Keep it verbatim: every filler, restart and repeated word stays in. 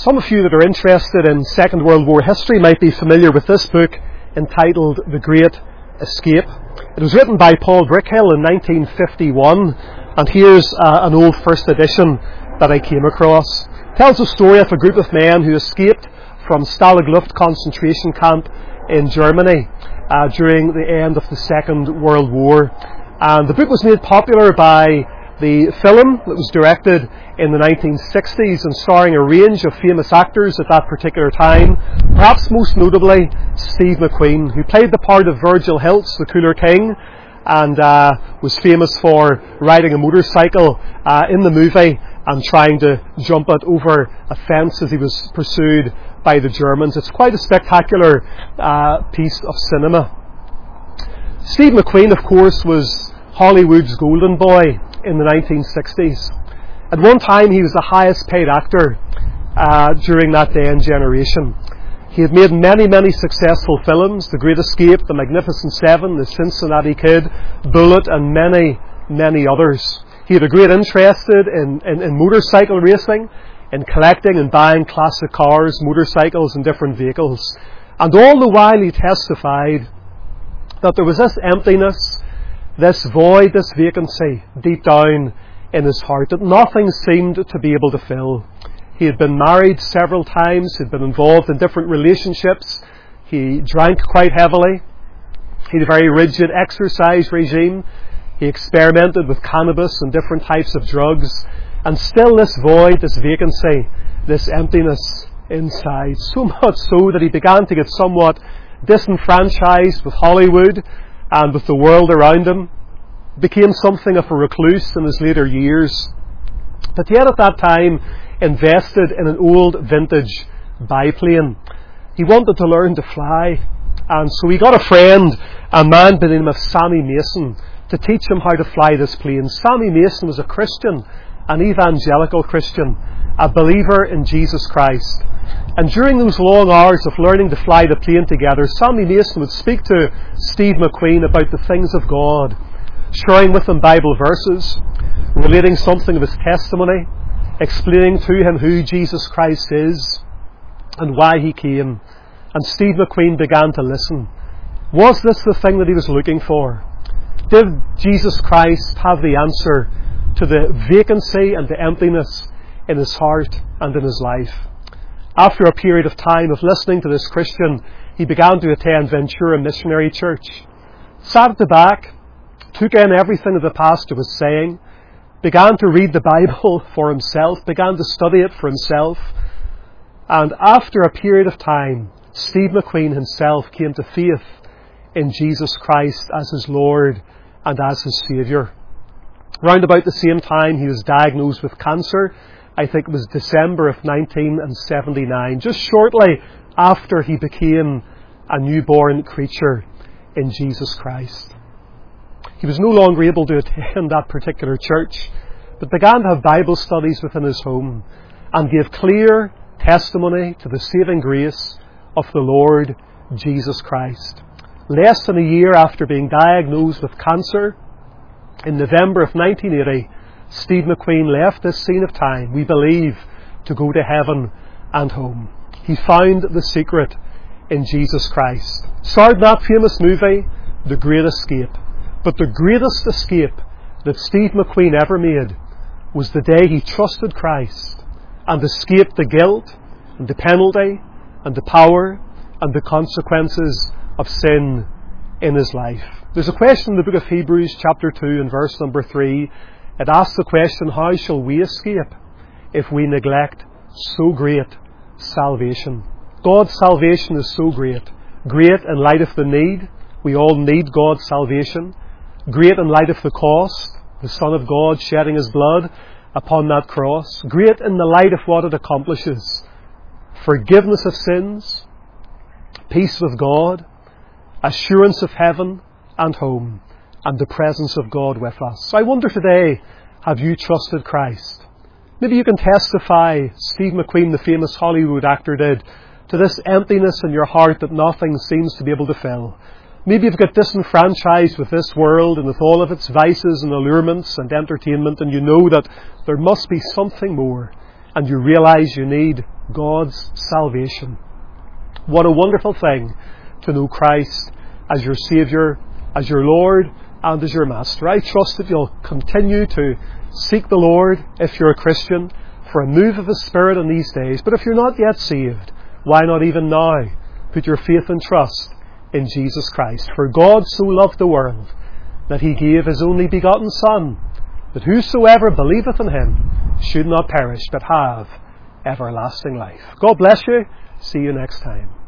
Some of you that are interested in Second World War history might be familiar with this book entitled The Great Escape. It was written by Paul Brickhill in nineteen fifty-one, and here's uh, an old first edition that I came across. It tells the story of a group of men who escaped from Stalag Luft concentration camp in Germany uh, during the end of the Second World War. And the book was made popular by the film that was directed in the nineteen sixties and starring a range of famous actors at that particular time, perhaps most notably Steve McQueen, who played the part of Virgil Hilts, the Cooler King, and uh, was famous for riding a motorcycle uh, in the movie and trying to jump it over a fence as he was pursued by the Germans. It's quite a spectacular uh, piece of cinema. Steve McQueen, of course, was Hollywood's golden boy in the nineteen sixties. At one time, he was the highest paid actor uh, during that day and generation. He had made many, many successful films: The Great Escape, The Magnificent Seven, The Cincinnati Kid, Bullitt, and many, many others. He had a great interest in, in, in motorcycle racing, in collecting and buying classic cars, motorcycles, and different vehicles. And all the while he testified that there was this emptiness, this void, this vacancy deep down in his heart that nothing seemed to be able to fill. He had been married several times, he'd been involved in different relationships, he drank quite heavily, he had a very rigid exercise regime, he experimented with cannabis and different types of drugs, and still this void, this vacancy, this emptiness inside, so much so that he began to get somewhat disenfranchised with Hollywood and with the world around him, became something of a recluse in his later years, but yet at that time invested in an old vintage biplane. He wanted to learn to fly, and so he got a friend, a man by the name of Sammy Mason, to teach him how to fly this plane. Sammy Mason was a Christian, an evangelical Christian, a believer in Jesus Christ. And during those long hours of learning to fly the plane together, Sammy Mason would speak to Steve McQueen about the things of God, sharing with him Bible verses, relating something of his testimony, explaining to him who Jesus Christ is and why he came. And Steve McQueen began to listen. Was this the thing that he was looking for? Did Jesus Christ have the answer to the vacancy and the emptiness in his heart and in his life? After a period of time of listening to this Christian, he began to attend Ventura Missionary Church. Sat at the back, took in everything that the pastor was saying, began to read the Bible for himself, began to study it for himself, and after a period of time, Steve McQueen himself came to faith in Jesus Christ as his Lord and as his Saviour. Round about the same time, he was diagnosed with cancer. I think it was December of nineteen seventy-nine, just shortly after he became a newborn creature in Jesus Christ. He was no longer able to attend that particular church, but began to have Bible studies within his home and gave clear testimony to the saving grace of the Lord Jesus Christ. Less than a year after being diagnosed with cancer, in November of nineteen eighty, Steve McQueen left this scene of time, we believe, to go to heaven and home. He found the secret in Jesus Christ. Starred in that famous movie, The Great Escape. But the greatest escape that Steve McQueen ever made was the day he trusted Christ and escaped the guilt and the penalty and the power and the consequences of sin in his life. There's a question in the book of Hebrews chapter two and verse number three. It asks the question, how shall we escape if we neglect so great salvation? God's salvation is so great. Great in light of the need. We all need God's salvation. Great in light of the cost. The Son of God shedding his blood upon that cross. Great in the light of what it accomplishes. Forgiveness of sins. Peace with God. Assurance of heaven and home. And the presence of God with us. So I wonder today, have you trusted Christ? Maybe you can testify, Steve McQueen, the famous Hollywood actor, did, to this emptiness in your heart that nothing seems to be able to fill. Maybe you've got disenfranchised with this world and with all of its vices and allurements and entertainment, and you know that there must be something more, and you realize you need God's salvation. What a wonderful thing to know Christ as your Saviour, as your Lord, and as your Master. I trust that you'll continue to seek the Lord if you're a Christian for a move of the Spirit in these days. But if you're not yet saved, why not even now put your faith and trust in Jesus Christ? For God so loved the world that he gave his only begotten Son, that whosoever believeth in him should not perish but have everlasting life. God bless you. See you next time.